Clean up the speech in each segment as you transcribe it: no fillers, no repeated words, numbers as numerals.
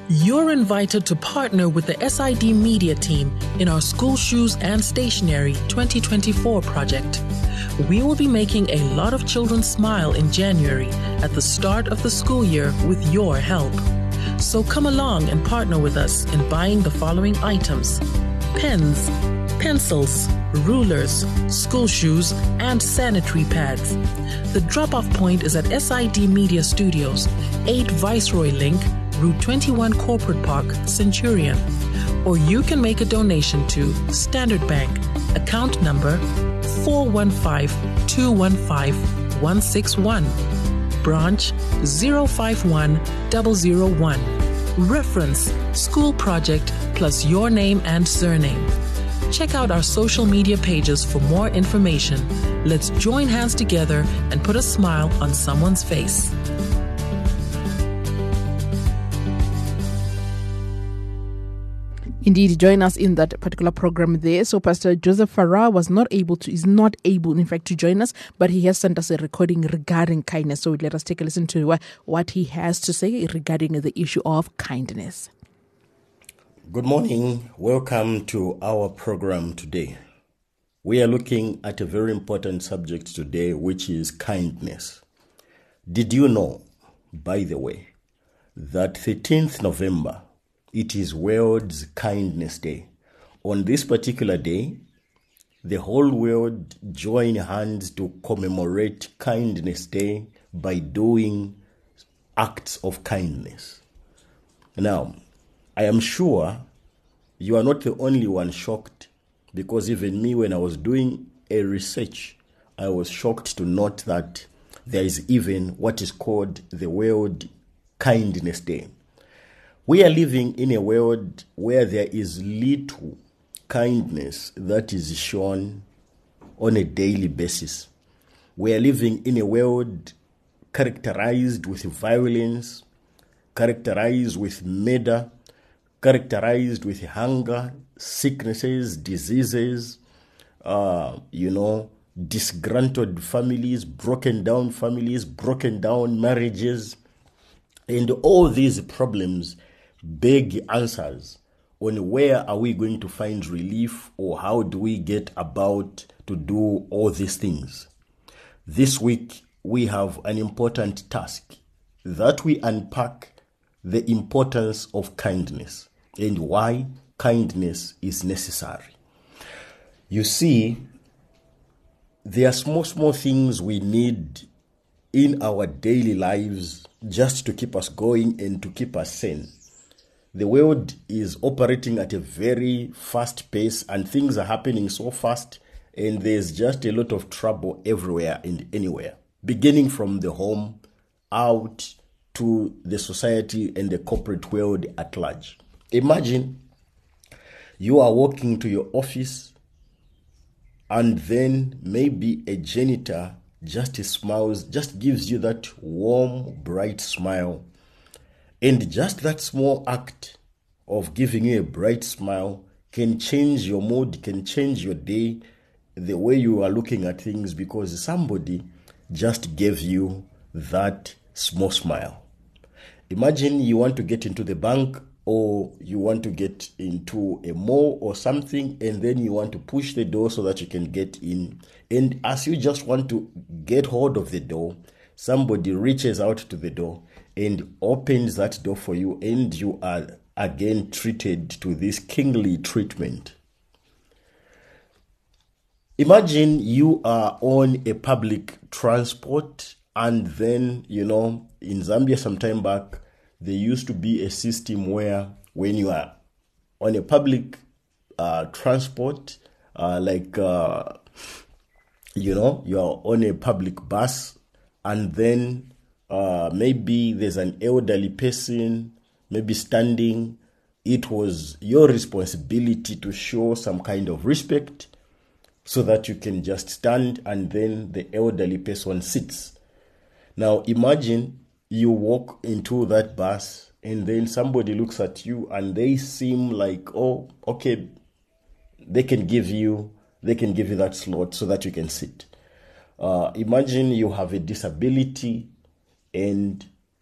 You're invited to partner with the SID Media team in our School Shoes and Stationery 2024 project. We will be making a lot of children smile in January at the start of the school year with your help. So come along and partner with us in buying the following items: pens, pencils, rulers, school shoes, and sanitary pads. The drop-off point is at SID Media Studios, 8 Viceroy Link, Route 21 Corporate Park, Centurion. Or you can make a donation to Standard Bank, account number 415215161, branch 051001. Reference school project plus your name and surname. Check out our social media pages for more information. Let's join hands together and put a smile on someone's face. Indeed, join us in that particular program there. So Pastor Joseph Farah is not able, in fact, to join us, but he has sent us a recording regarding kindness. So let us take a listen to what he has to say regarding the issue of kindness. Good morning. Welcome to our program today. We are looking at a very important subject today, which is kindness. Did you know, by the way, that 13th November, it is World's Kindness Day. On this particular day, the whole world join hands to commemorate Kindness Day by doing acts of kindness. Now, I am sure you are not the only one shocked, because even me, when I was doing a research, I was shocked to note that there is even what is called the World Kindness Day. We are living in a world where there is little kindness that is shown on a daily basis. We are living in a world characterized with violence, characterized with murder, characterized with hunger, sicknesses, diseases, disgruntled families, broken down marriages, and all these problems beg answers on where are we going to find relief, or how do we get about to do all these things. This week, we have an important task that we unpack the importance of kindness and why kindness is necessary. You see, there are small things we need in our daily lives just to keep us going and to keep us sane. The world is operating at a very fast pace, and things are happening so fast, and there's just a lot of trouble everywhere and anywhere, beginning from the home out to the society and the corporate world at large. Imagine you are walking to your office, and then maybe a janitor just smiles, just gives you that warm, bright smile. And just that small act of giving you a bright smile can change your mood, can change your day, the way you are looking at things, because somebody just gave you that small smile. Imagine you want to get into the bank, or you want to get into a mall or something, and then you want to push the door so that you can get in. And as you just want to get hold of the door, somebody reaches out to the door and opens that door for you, and you are again treated to this kingly treatment. Imagine you are on a public transport, and then, in Zambia some time back, there used to be a system where when you are on a public transport, you are on a public bus, and then maybe there's an elderly person, maybe standing. It was your responsibility to show some kind of respect so that you can just stand, and then the elderly person sits. Now imagine you walk into that bus, and then somebody looks at you and they seem like, oh, okay, they can give you that slot so that you can sit. Imagine you have a disability and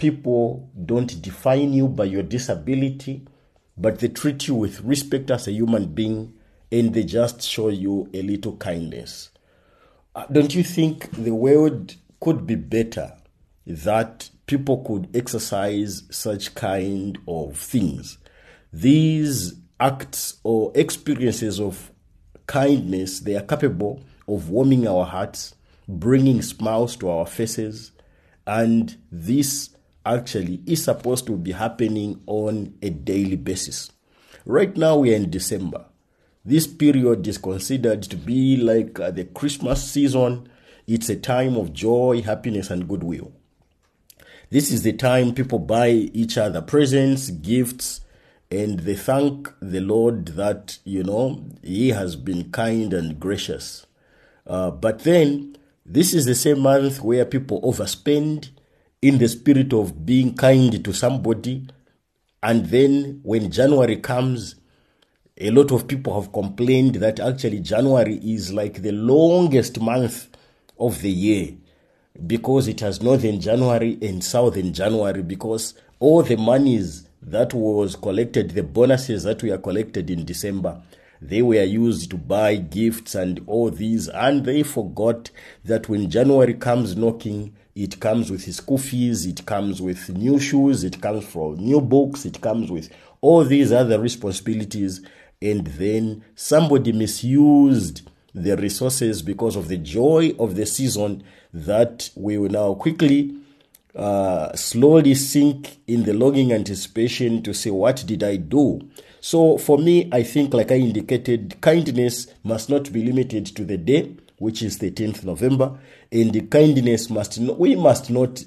people don't define you by your disability, but they treat you with respect as a human being, and they just show you a little kindness. Don't you think the world could be better that people could exercise such kind of things? These acts or experiences of kindness, they are capable of warming our hearts, bringing smiles to our faces, and this actually is supposed to be happening on a daily basis. Right now we are in December. This period is considered to be like the Christmas season. It's a time of joy, happiness, and goodwill. This is the time people buy each other presents, gifts, and they thank the Lord that, He has been kind and gracious. But then, this is the same month where people overspend in the spirit of being kind to somebody. And then when January comes, a lot of people have complained that actually January is like the longest month of the year because it has Northern January and Southern January, because all the monies that was collected, the bonuses that were collected in December, they were used to buy gifts and all these, and they forgot that when January comes knocking, it comes with his school fees, it comes with new shoes, it comes from new books, it comes with all these other responsibilities, and then somebody misused the resources because of the joy of the season that we will now quickly slowly sink in the longing anticipation to say, what did I do? So for me, I think, like I indicated, kindness must not be limited to the day, which is the 10th November, and the kindness we must not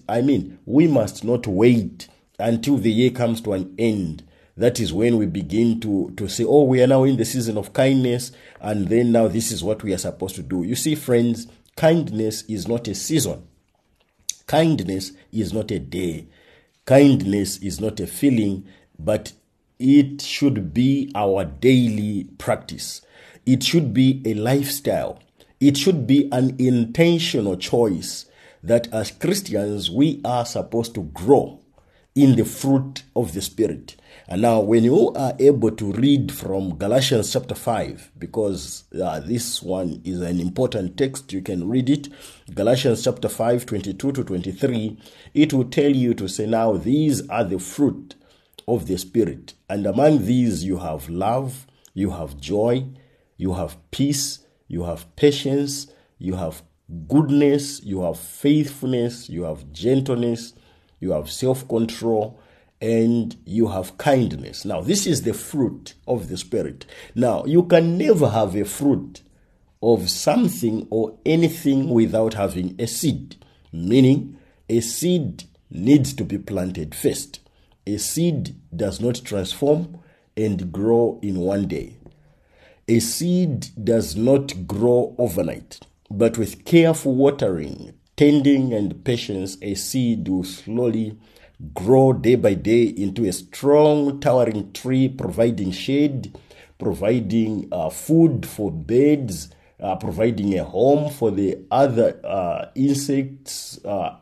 wait until the year comes to an end. That is when we begin to say, oh, we are now in the season of kindness, and then now this is what we are supposed to do. You see, friends, kindness is not a season. Kindness is not a day. Kindness is not a feeling, but it should be our daily practice. It should be a lifestyle. It should be an intentional choice that as Christians, we are supposed to grow in the fruit of the Spirit. And now when you are able to read from Galatians chapter 5, because this one is an important text, you can read it. Galatians chapter 5, 22 to 23, it will tell you to say, now these are the fruit of the Spirit. And among these you have love, you have joy, you have peace, you have patience, you have goodness, you have faithfulness, you have gentleness, you have self-control, and you have kindness. Now, this is the fruit of the Spirit. Now, you can never have a fruit of something or anything without having a seed. Meaning, a seed needs to be planted first. A seed does not transform and grow in one day. A seed does not grow overnight, but with careful watering, tending, and patience, a seed will slowly grow day by day into a strong, towering tree, providing shade, providing food for birds, providing a home for the other insects,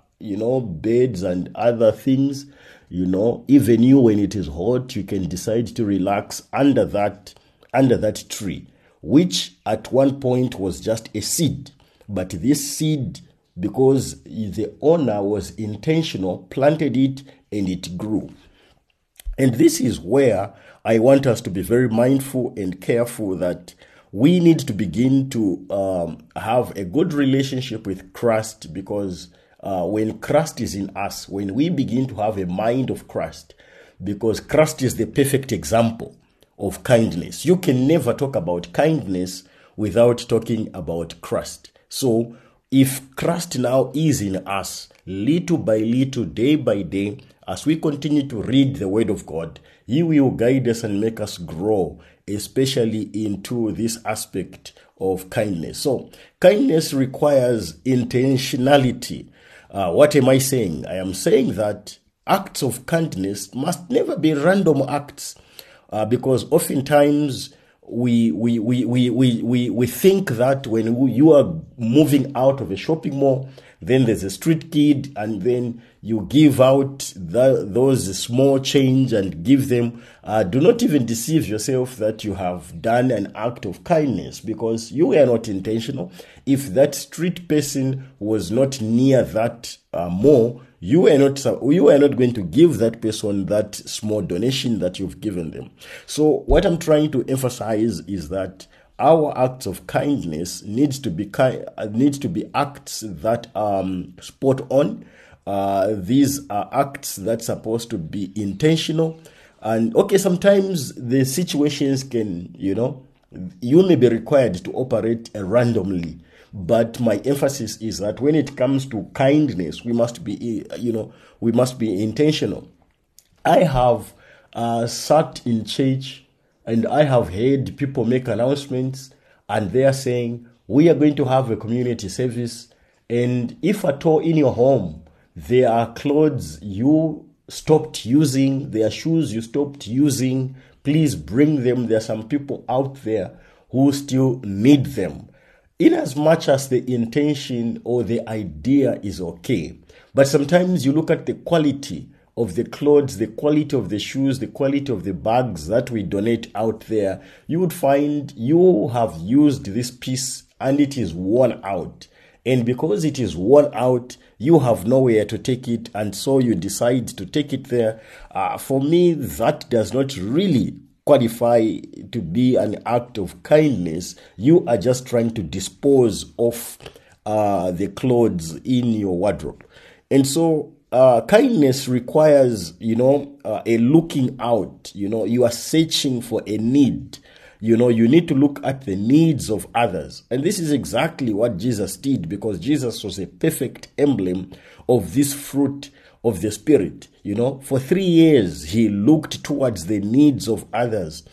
birds and other things. Even you, when it is hot, you can decide to relax under that tree, which at one point was just a seed. But this seed, because the owner was intentional, planted it and it grew. And this is where I want us to be very mindful and careful that we need to begin to have a good relationship with Christ, because when Christ is in us, when we begin to have a mind of Christ, because Christ is the perfect example of kindness. You can never talk about kindness without talking about Christ. So if Christ now is in us, little by little, day by day, as we continue to read the Word of God, He will guide us and make us grow, especially into this aspect of kindness. So, kindness requires intentionality. What am I saying? I am saying that acts of kindness must never be random acts, because oftentimes we think that when you are moving out of a shopping mall, then there's a street kid, and then you give out those small change and give them. Do not even deceive yourself that you have done an act of kindness, because you were not intentional. If that street person was not near that mall, you were not going to give that person that small donation that you've given them. So what I'm trying to emphasize is that our acts of kindness needs to be acts that are spot on. These are acts that's supposed to be intentional. And okay, sometimes the situations can, you may be required to operate randomly. But my emphasis is that when it comes to kindness, we must be intentional. I have sat in church and I have heard people make announcements, and they are saying, we are going to have a community service, and if at all in your home there are clothes you stopped using, there are shoes you stopped using, please bring them. There are some people out there who still need them. In as much as the intention or the idea is okay, but sometimes you look at the quality of the clothes, the quality of the shoes, the quality of the bags that we donate out there, you would find you have used this piece and it is worn out. And because it is worn out, you have nowhere to take it, and so you decide to take it there. For me, that does not really qualify to be an act of kindness. You are just trying to dispose of the clothes in your wardrobe. And so kindness requires, a looking out. You are searching for a need. You need to look at the needs of others. And this is exactly what Jesus did, because Jesus was a perfect emblem of this fruit of the Spirit. For 3 years, he looked towards the needs of others,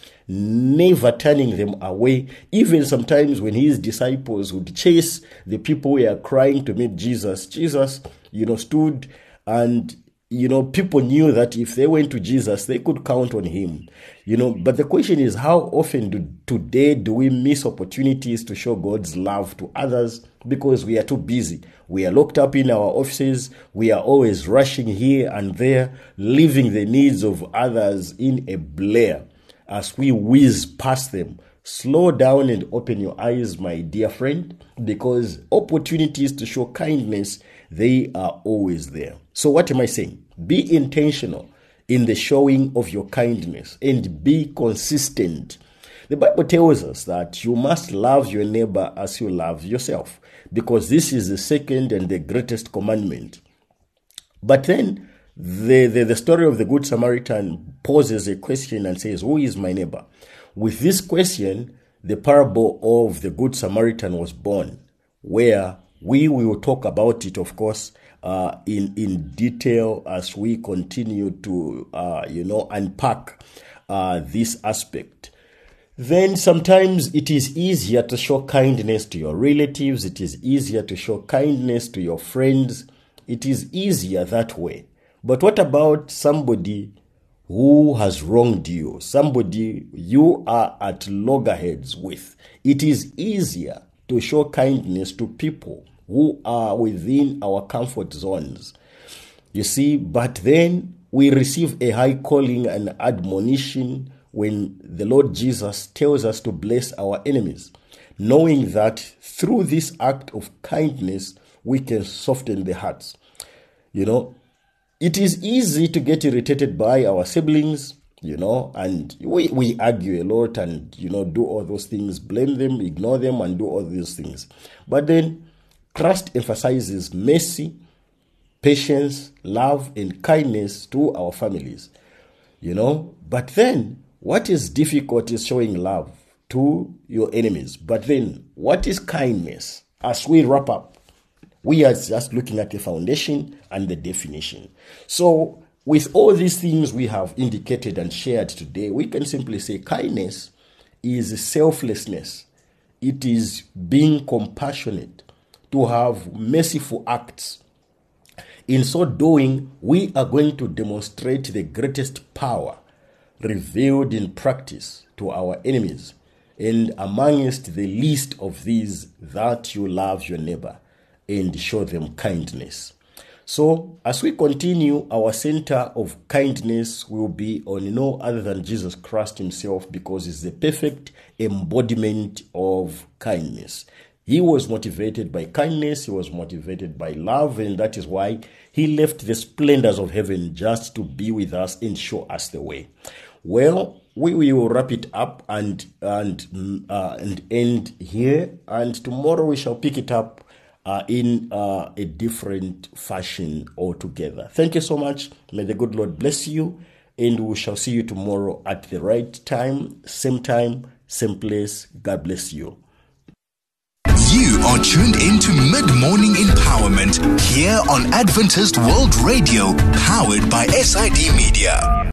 never turning them away. Even sometimes when his disciples would chase the people who are crying to meet Jesus, Jesus, stood, and people knew that if they went to Jesus, they could count on him. But the question is, how often today do we miss opportunities to show God's love to others because we are too busy? We are locked up in our offices. We are always rushing here and there, leaving the needs of others in a blur as we whiz past them. Slow down and open your eyes, my dear friend, because opportunities to show kindness, they are always there. So what am I saying? Be intentional in the showing of your kindness and be consistent. The Bible tells us that you must love your neighbor as you love yourself, because this is the second and the greatest commandment. But then the story of the Good Samaritan poses a question and says, who is my neighbor? With this question, the parable of the Good Samaritan was born, where we will talk about it, of course, in detail as we continue to, unpack this aspect. Then sometimes it is easier to show kindness to your relatives. It is easier to show kindness to your friends. It is easier that way. But what about somebody who has wronged you, somebody you are at loggerheads with? It is easier to show kindness to people who are within our comfort zones. You see, but then we receive a high calling and admonition when the Lord Jesus tells us to bless our enemies, knowing that through this act of kindness, we can soften the hearts. It is easy to get irritated by our siblings, and we argue a lot and, do all those things, blame them, ignore them, and do all these things. But then Christ emphasizes mercy, patience, love, and kindness to our families, But then what is difficult is showing love to your enemies. But then what is kindness? As we wrap up, we are just looking at the foundation and the definition. So with all these things we have indicated and shared today, we can simply say kindness is selflessness. It is being compassionate, to have merciful acts. In so doing, we are going to demonstrate the greatest power revealed in practice to our enemies. and amongst the least of these, that you love your neighbor and show them kindness. So as we continue, our center of kindness will be on no other than Jesus Christ himself, because he's the perfect embodiment of kindness. He was motivated by kindness, he was motivated by love, and that is why he left the splendors of heaven just to be with us and show us the way. Well, we will wrap it up and end here, and tomorrow we shall pick it up in a different fashion altogether. Thank you so much. May the good Lord bless you, and we shall see you tomorrow at the right time, same place. God bless you. You are tuned into Mid-Morning Empowerment here on Adventist World Radio, powered by SID Media.